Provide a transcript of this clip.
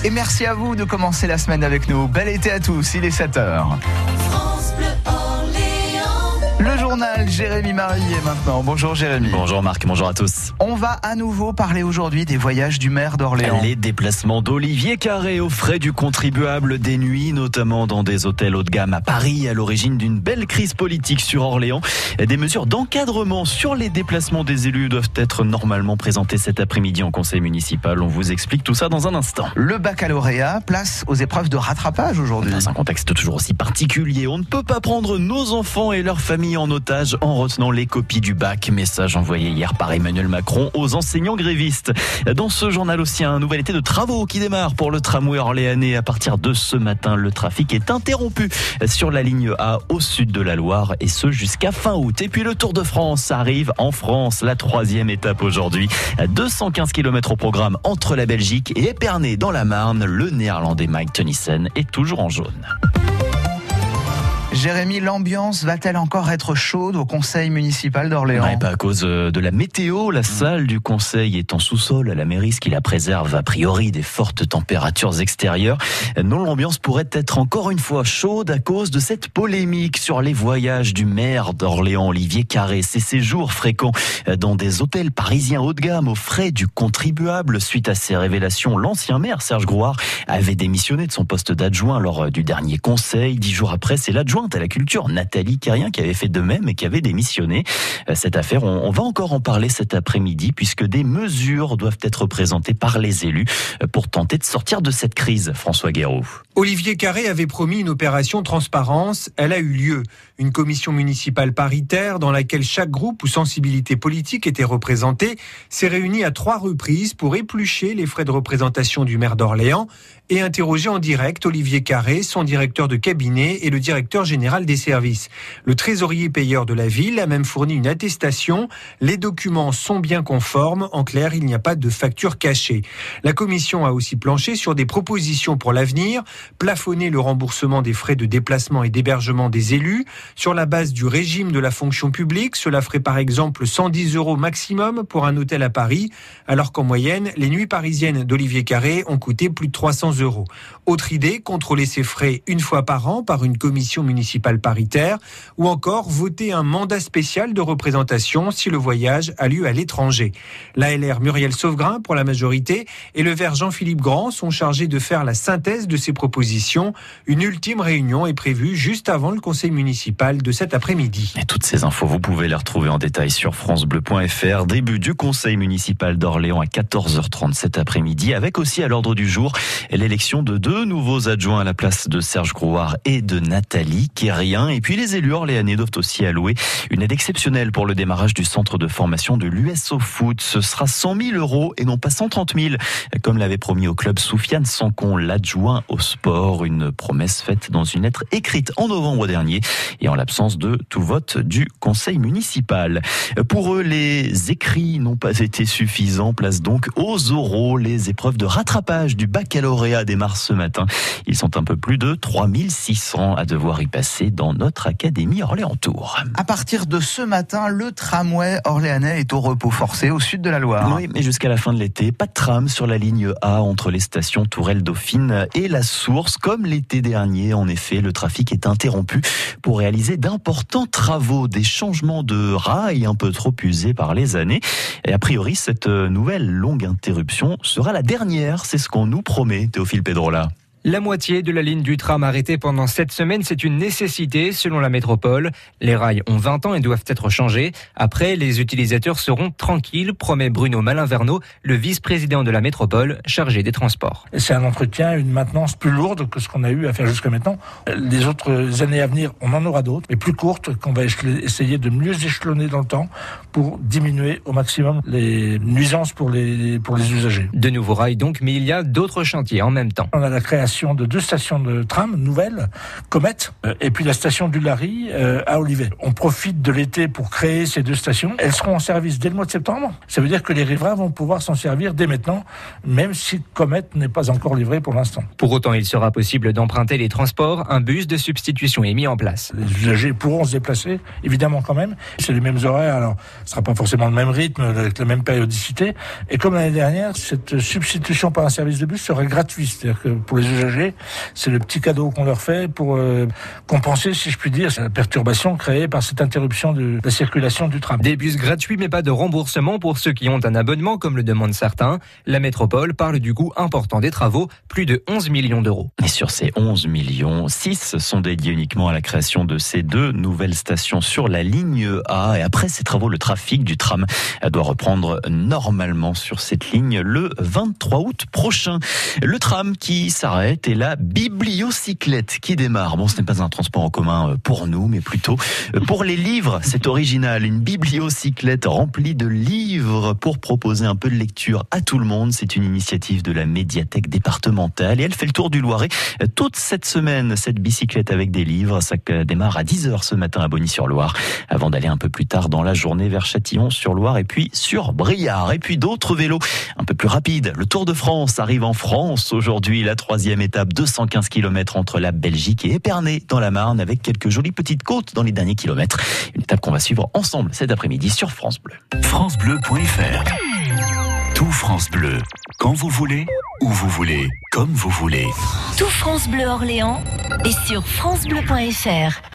Et merci à vous de commencer la semaine avec nous. Bel été à tous, il est 7h. Le journal Jérémy Marillier maintenant. Bonjour Jérémy. Bonjour Marc, bonjour à tous. On va à nouveau parler aujourd'hui des voyages du maire d'Orléans. Les déplacements d'Olivier Carré aux frais du contribuable, des nuits notamment dans des hôtels haut de gamme à Paris, à l'origine d'une belle crise politique sur Orléans. Des mesures d'encadrement sur les déplacements des élus doivent être normalement présentées cet après-midi en conseil municipal. On vous explique tout ça dans un instant. Le baccalauréat, place aux épreuves de rattrapage aujourd'hui. Dans un contexte toujours aussi particulier, on ne peut pas prendre nos enfants et leurs familles en otage en retenant les copies du bac. Message envoyé hier par Emmanuel Macron aux enseignants grévistes. Dans ce journal aussi, un nouvel été de travaux qui démarre pour le tramway orléanais. À partir de ce matin, le trafic est interrompu sur la ligne A au sud de la Loire et ce jusqu'à fin août. Et puis le Tour de France arrive en France, la 3e étape aujourd'hui. 215 km au programme entre la Belgique et Épernay dans la Marne. Le néerlandais Mike Teunissen est toujours en jaune. Jérémy, l'ambiance va-t-elle encore être chaude au conseil municipal d'Orléans ? Ouais, pas à cause de la météo. La salle du conseil est en sous-sol à la mairie, ce qui la préserve a priori des fortes températures extérieures. Non, l'ambiance pourrait être encore une fois chaude à cause de cette polémique sur les voyages du maire d'Orléans, Olivier Carré. Ses séjours fréquents dans des hôtels parisiens haut de gamme aux frais du contribuable. Suite à ces révélations, l'ancien maire Serge Grouard avait démissionné de son poste d'adjoint lors du dernier conseil. 10 jours après, c'est l'adjointe à la culture, Nathalie Kérien, qui avait fait de même et qui avait démissionné. Cette affaire, on va encore en parler cet après-midi puisque des mesures doivent être présentées par les élus pour tenter de sortir de cette crise. François Guéraud. Olivier Carré avait promis une opération transparence. Elle a eu lieu. Une commission municipale paritaire dans laquelle chaque groupe ou sensibilité politique était représenté s'est réunie à 3 reprises pour éplucher les frais de représentation du maire d'Orléans et interroger en direct Olivier Carré, son directeur de cabinet et le directeur général des services. Le trésorier payeur de la ville a même fourni une attestation. Les documents sont bien conformes. En clair, il n'y a pas de facture cachée. La commission a aussi planché sur des propositions pour l'avenir. Plafonner le remboursement des frais de déplacement et d'hébergement des élus sur la base du régime de la fonction publique. Cela ferait par exemple 110 € maximum pour un hôtel à Paris, alors qu'en moyenne, les nuits parisiennes d'Olivier Carré ont coûté plus de 300 €. Autre idée, contrôler ces frais une fois par an par une commission municipale paritaire, ou encore voter un mandat spécial de représentation si le voyage a lieu à l'étranger. La LR Muriel Sauvegrain pour la majorité et le Vert Jean-Philippe Grand sont chargés de faire la synthèse de ces propositions. Une ultime réunion est prévue juste avant le conseil municipal de cet après-midi. Et toutes ces infos, vous pouvez les retrouver en détail sur francebleu.fr. Début du conseil municipal d'Orléans à 14h30 cet après-midi, avec aussi à l'ordre du jour l'élection de 2 nouveaux adjoints à la place de Serge Grouard et de Nathalie Kérien. Et puis les élus orléanais doivent aussi allouer une aide exceptionnelle pour le démarrage du centre de formation de l'USO Foot. Ce sera 100 000 € et non pas 130 000, comme l'avait promis au club Soufiane Sancon, l'adjoint au sport. Une promesse faite dans une lettre écrite en novembre dernier et en l'absence de tout vote du conseil municipal. Pour eux, les écrits n'ont pas été suffisants. Place donc aux oraux. Les épreuves de rattrapage du baccalauréat démarrent ce matin. Ils sont un peu plus de 3600 à devoir y passer dans notre académie Orléans-Tours. À partir de ce matin, le tramway orléanais est au repos forcé au sud de la Loire. Oui, mais jusqu'à la fin de l'été, pas de tram sur la ligne A entre les stations Tourelle-Dauphine et la Source. Comme l'été dernier, en effet, le trafic est interrompu pour réaliser d'importants travaux, des changements de rails un peu trop usés par les années. Et a priori, cette nouvelle longue interruption sera la dernière. C'est ce qu'on nous promet, Théophile Pedrola. La moitié de la ligne du tram arrêtée pendant 7 semaines, c'est une nécessité selon la métropole. Les rails ont 20 ans et doivent être changés. Après, les utilisateurs seront tranquilles, promet Bruno Malin-Verneau, le vice-président de la métropole chargé des transports. C'est un entretien, une maintenance plus lourde que ce qu'on a eu à faire jusqu'à maintenant. Les autres années à venir, on en aura d'autres, mais plus courtes, qu'on va essayer de mieux échelonner dans le temps pour diminuer au maximum les nuisances pour les usagers. De nouveaux rails donc, mais il y a d'autres chantiers en même temps. On a la création création de 2 stations de tram nouvelles, Comet, et puis la station du Lary à Olivet. On profite de l'été pour créer ces 2 stations. Elles seront en service dès le mois de septembre. Ça veut dire que les riverains vont pouvoir s'en servir dès maintenant, même si Comet n'est pas encore livré pour l'instant. Pour autant, il sera possible d'emprunter les transports. Un bus de substitution est mis en place. Les usagers pourront se déplacer, évidemment quand même. C'est les mêmes horaires, alors ce ne sera pas forcément le même rythme, avec la même périodicité. Et comme l'année dernière, cette substitution par un service de bus sera gratuite. C'est-à-dire que pour les usagers, c'est le petit cadeau qu'on leur fait pour compenser, si je puis dire, la perturbation créée par cette interruption de la circulation du tram. Des bus gratuits, mais pas de remboursement pour ceux qui ont un abonnement, comme le demandent certains. La métropole parle du coût important des travaux, plus de 11 millions d'euros. Et sur ces 11 millions, 6 sont dédiés uniquement à la création de ces 2 nouvelles stations sur la ligne A. Et après ces travaux, le trafic du tram doit reprendre normalement sur cette ligne le 23 août prochain. Le tram qui s'arrête et la bibliocyclette qui démarre. Bon, ce n'est pas un transport en commun pour nous, mais plutôt pour les livres. C'est original, une bibliocyclette remplie de livres pour proposer un peu de lecture à tout le monde. C'est une initiative de la médiathèque départementale et elle fait le tour du Loiret toute cette semaine. Cette bicyclette avec des livres, ça démarre à 10h ce matin à Bonny-sur-Loire avant d'aller un peu plus tard dans la journée vers Châtillon-sur-Loire et puis sur Briare. Et puis d'autres vélos un peu plus rapides. Le Tour de France arrive en France aujourd'hui, la 3e étape, 215 km entre la Belgique et Épernay dans la Marne avec quelques jolies petites côtes dans les derniers kilomètres. Une étape qu'on va suivre ensemble cet après-midi sur France Bleu. FranceBleu.fr. Tout France Bleu, quand vous voulez, où vous voulez, comme vous voulez. Tout France Bleu Orléans est sur FranceBleu.fr.